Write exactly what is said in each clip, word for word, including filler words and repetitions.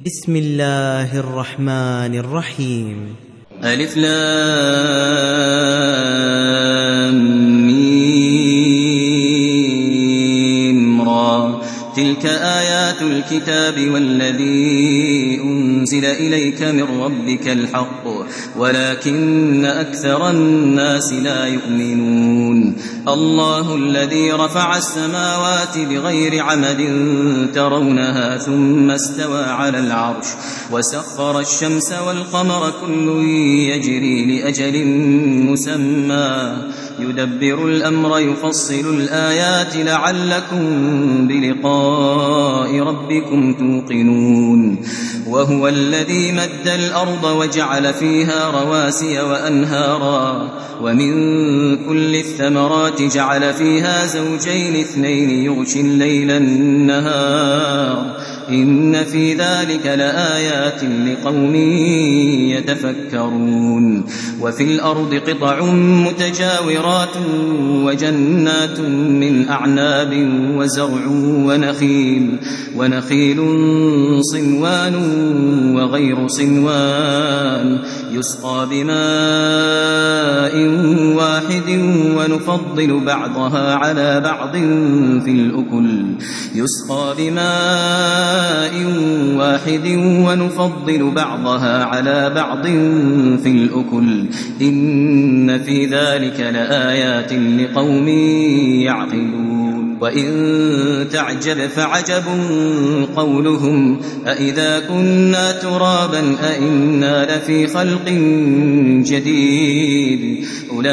بسم الله الرحمن الرحيم. ألف لام ميم را تلك آيات الكتاب والذي أنزل إليك من ربك الحق ولكن أكثر الناس لا يؤمنون. الله الذي رفع السماوات بغير عمد ترونها ثم استوى على العرش وسخر الشمس والقمر كل يجري لأجل مسمى يدبر الأمر يفصل الآيات لعلكم بلقاء ربكم توقنون. وهو الذي مد الأرض وجعل فيها رواسي وأنهارا ومن كل الثمرات جعل فيها زوجين اثنين يغشي الليل النهار إن في ذلك لآيات لقوم يتفكرون. وفي الأرض قطع متجاورات وجنات من أعناب وزرع ونخيل ونخيل صنوان وغير صنوان يسقى بماء واحد ونفضل بعضها على بعض في الأكل يسقى بماء واحد ونفضل بعضها على بعض في الأكل إن في ذلك لآيات لقوم يعقلون. وإن تعجب فعجب قولهم أإذا كنا ترابا أإنا لفي خلق جديد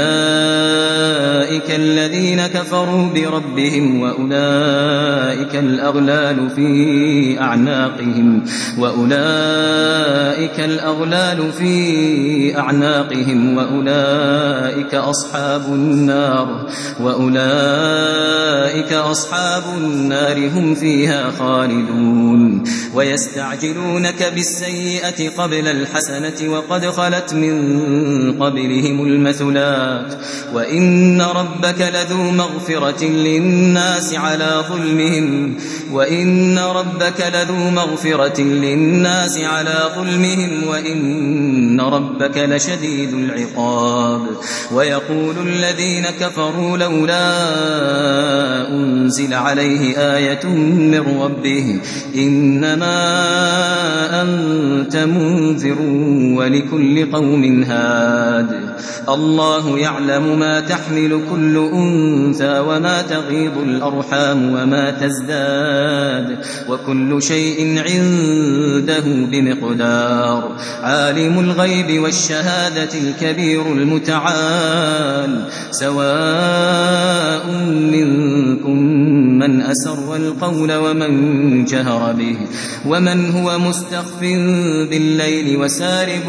أولئك الذين كفروا بربهم وأولئك الأغلال في أعناقهم وأولئك الأغلال في أعناقهم وأولئك أصحاب النار وأولئك أصحاب النار هم فيها خالدون. ويستعجلونك بالسيئة قبل الحسنة وقد خلت من قبلهم المثلات وإن ربك لذو مغفرة للناس على ظلمهم وإن ربك لذو مغفرة للناس على ظلمهم وإن ربك لشديد العقاب. ويقول الذين كفروا لولا أنزل عليه آية من ربه إنما أنت منذر ولكل قوم هاد. الله يعلم ما تحمل كل أنثى وما تغيض الأرحام وما تزداد وكل شيء عنده بمقدار. عالم الغيب والشهادة الكبير المتعال سواء منكم من أسر القول ومن جهر به ومن هو مستخف بالليل وسارب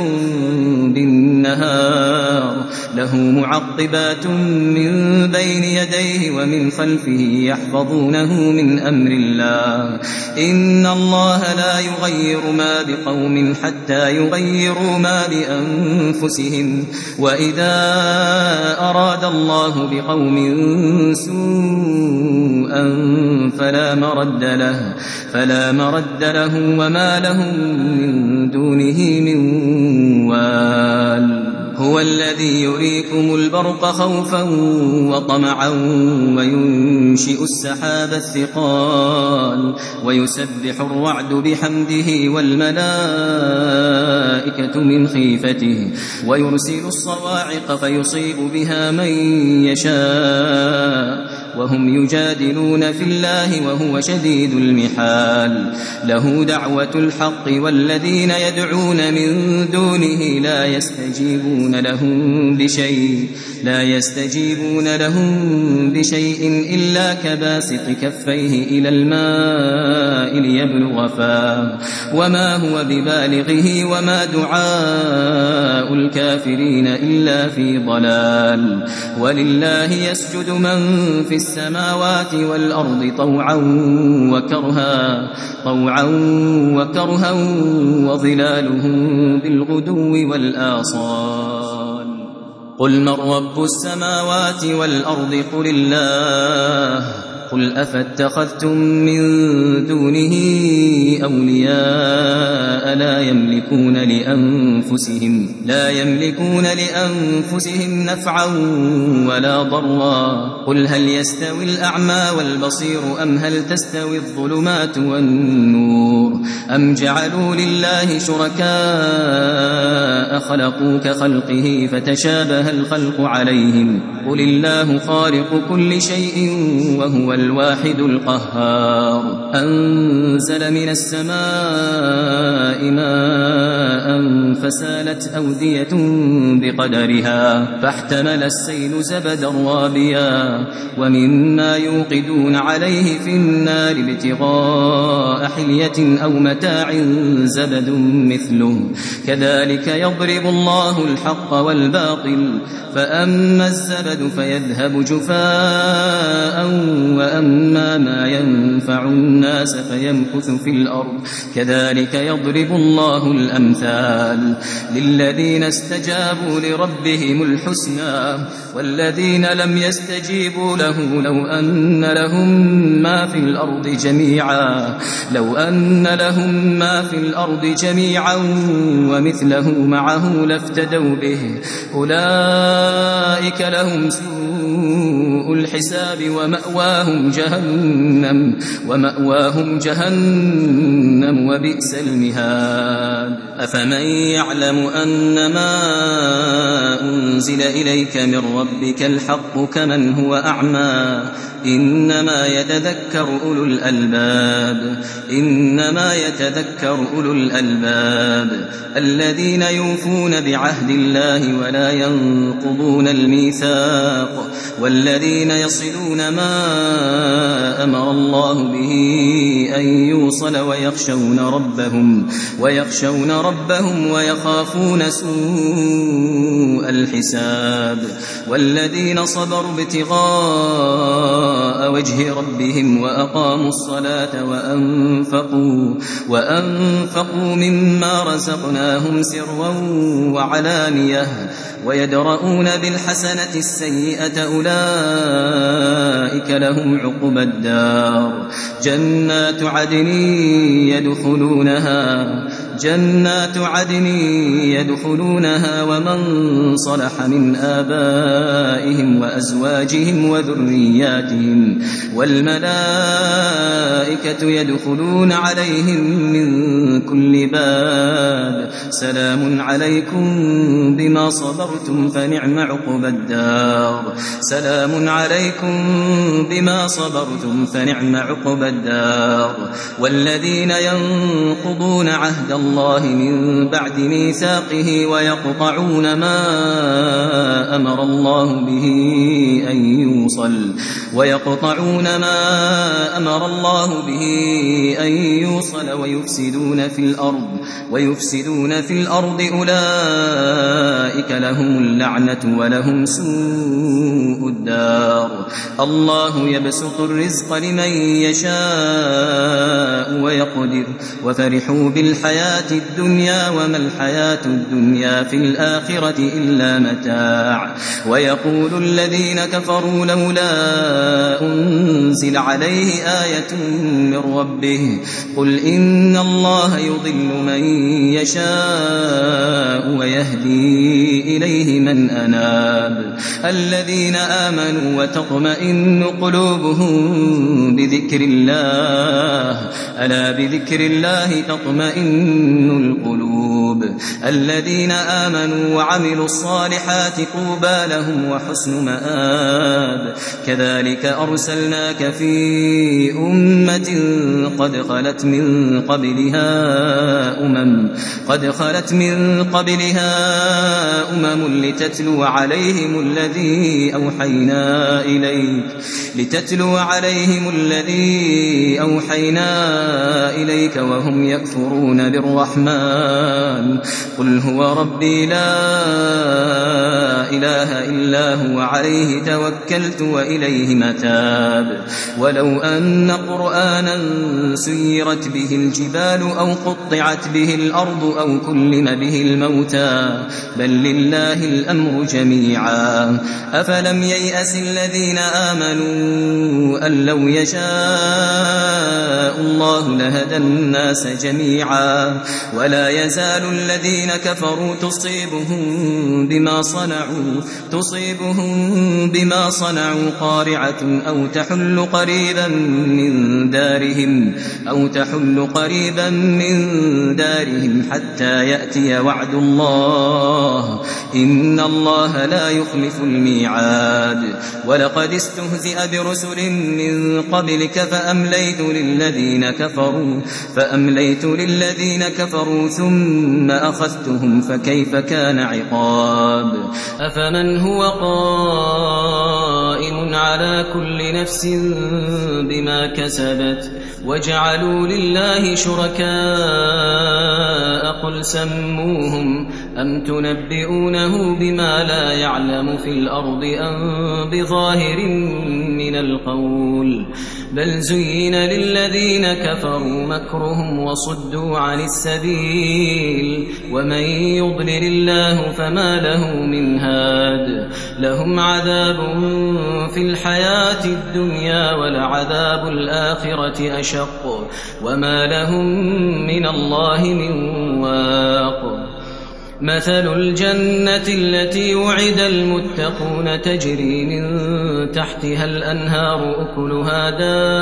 بالنهار له معقبات من بين يديه ومن خلفه يحفظونه من أمر الله إن الله لا يغير ما بقوم حتى يغيروا ما بأنفسهم وإذا أراد الله بقوم سوءا فلا مرد له فلا مرد له وما لهم من دونه من وال. هو الذي يريكم البرق خوفا وطمعا وينشئ السحاب الثقال ويسبح الرعد بحمده والملائكة من خيفته ويرسل الصواعق فيصيب بها من يشاء وهم يجادلون في الله وهو شديد المحال. له دعوة الحق والذين يدعون من دونه لا يستجيبون لهم بشيء لا يستجيبون لهم بشيء إلا كباسط كفيه إلى الماء ليبلغ فاه وما هو ببالغه وما دعاء الكافرين إلا في ضلال. ولله يسجد من في السماوات والأرض طوعا وكرها طوعا وكرها وظلالهم بالغدو والآصال. قل من رب السماوات والأرض قل الله قل أفاتخذتم من دونه أولياء الشركاء لا يملكون لأنفسهم لا يملكون لأنفسهم نفعا ولا ضرا قل هل يستوي الأعمى والبصير أم هل تستوي الظلمات والنور أم جعلوا لله شركاء خلقوا كخلقه فتشابه الخلق عليهم قل الله خالق كل شيء وهو الواحد القهار أنزل من السماء ماء فسالت أودية بقدرها فاحتمل السيل زبدا رابيا ومما يوقدون عليه في النار ابتغاء حلية أو متاع زبد مثله كذلك يضرب الله الحق والباطل فأما الزبد فيذهب جفاء وأما ما ينفع الناس فيمكث في الأرض كذلك يضرب الله الأمثال للذين استجابوا لربهم الحسنى والذين لم يستجيبوا له لو أن لهم ما في الأرض جميعا لو أن لهم ما في الأرض جميعا ومثله معه لافتدوا به أولئك لهم سوء الحساب ومأواهم جهنم ومأواهم جهنم وبئس المهاد أفمن يعلم أن ما أنزل إليك من ربك الحق كمن هو أعمى إنما يتذكر أولو الألباب إنما يتذكر أولو الألباب الذين يوفون بعهد الله ولا ينقضون الميثاق والذين يصلون ما أمر الله به أن يوصل ويخشون ربهم ويخشون ربهم ويخافون سوء الحساب والذين صبروا ابتغاء وجه ربهم وأقاموا الصلاة وأنفقوا وأنفقوا مما رزقناهم سرا وعلانية ويدرؤون بالحسنة السيئة أولئك لهم عقبى الدار جنات عدن يدخلونها جنات عدن يدخلونها ومن صلح من آبائهم وأزواجهم وذرياتهم والملائكة يدخلون عليهم من كل باب سلام عليكم بما صبرتم فنعم عقبى الدار سلام عليكم بما صبرتم فنعم عقبى الدار والذين ينقضون عهد الله الله من بعد ميثاقه ويقطعون ما أمر الله به أن يوصل ويقطعون ما أمر الله به أن يوصل ويفسدون في الأرض ويفسدون في الأرض أولئك لهم اللعنة ولهم سوء الدار الله يبسط الرزق لمن يشاء ويقدر وفرحوا بالحياة الدنيا وما الحياة الدنيا في الآخرة إلا متاع ويقول الذين كفروا لولا أنزل عليه آية من ربه قل إن الله يضل من يشاء ويهدي إليه من أناب الذين آمنوا وتطمئن قلوبهم بذكر الله ألا بذكر الله تطمئن القلوب الذين آمنوا وعملوا الصالحات طوبى لهم وحسن مآب كذلك أرسلناك في أمة قد خلت من قبلها أمم قد خلت من قبلها أمم لتتلو عليهم الذي أوحينا إليك لتتلو عليهم الذي أوحينا إليك وهم يكفرون بالرحمن قل هو ربي لا إله إلا هو عليه توكلت وإليه متاب ولو أن قرآنا سيرت به الجبال أو قطعت به الأرض أو كلم به الموتى بل لله الأمر جميعا أفلم ييأس الذين آمنوا أن لو يشاء الله لهدى الناس جميعا ولا يزال الذين كفروا تصيبهم بما صنعوا تصيبهم بما صنعوا قارعة أو تحل قريبا من دارهم أو تحل قريبا من دارهم حتى يأتي وعد الله إن الله لا يخلف الميعاد ولقد استهزئ برسل من قبلك فأمليت للذين كفروا فأمليت للذين كفروا ثم أخذتهم فكيف كان عقاب أفمن هو قائم على كل نفس بما كسبت وجعلوا لله شركاء قل سموهم أم تنبئونه بما لا يعلم في الأرض أم بظاهر من القول بل زين للذين كفروا مكرهم وصدوا عن السبيل ومن يضلل الله فما له من هاد لهم عذاب في الحياة الدنيا ولعذاب الآخرة أشق وما لهم من الله من واق مثل الجنة التي وعد المتقون تجري من تحتها الأنهار أكلها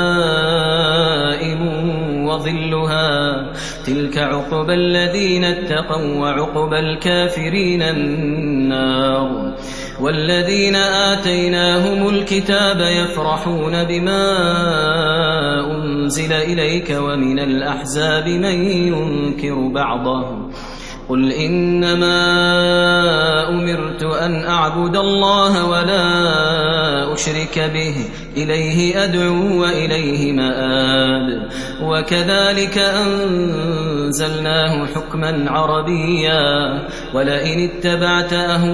دائم وظلها تلك عقبى الذين اتقوا وعقبى الكافرين النار والذين آتيناهم الكتاب يفرحون بما أنزل إليك ومن الأحزاب من ينكر بعضه قل إنما أمرت أن أعبد الله ولا أشرك به إليه أدعو وإليه مآب وكذلك أنزلناه حكما عربيا ولئن اتبعت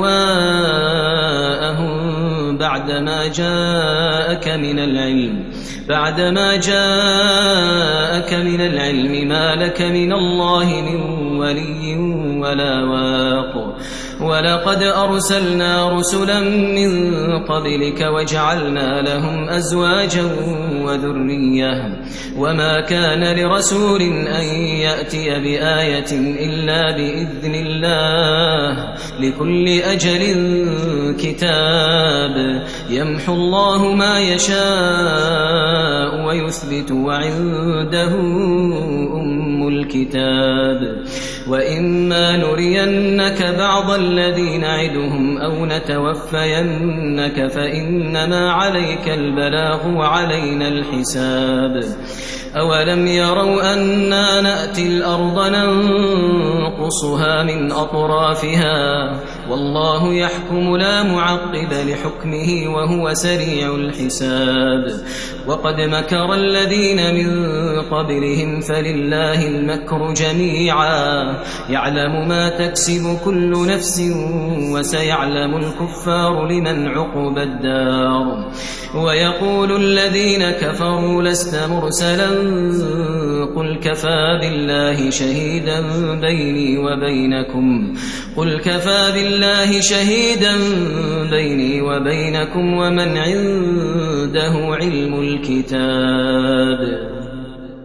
أهواءهم بعدما جاءك من العلم بعدما جاءك من العلم ما لك من الله من ولي ولا واق ولقد أرسلنا رسلا من قبلك وجعلنا لهم أزواجا وذرية وما كان لرسول أن يأتي بآية إلا بإذن الله لكل أجل كتاب يمحو الله ما يشاء ويثبت وعنده أم الكتاب وإما نرينك بعض الذي نعدهم أو نتوفينك فإنما عليك البلاغ وعلينا الحساب أولم يروا أنا نأتي الأرض ننقصها من أطرافها والله يحكم لا معقب لحكمه وهو سريع الحساب وقد مكر الذين من قبلهم فلله المكر جميعا يعلم ما تكسب كل نفس وسيعلم الكفار لمن عقب الدار ويقول الذين كفروا لست مرسلا قل كفى بالله شهيدا بيني وبينكم قل كفى بالله شهيدا بيني وبينكم ومن عنده علم الكتاب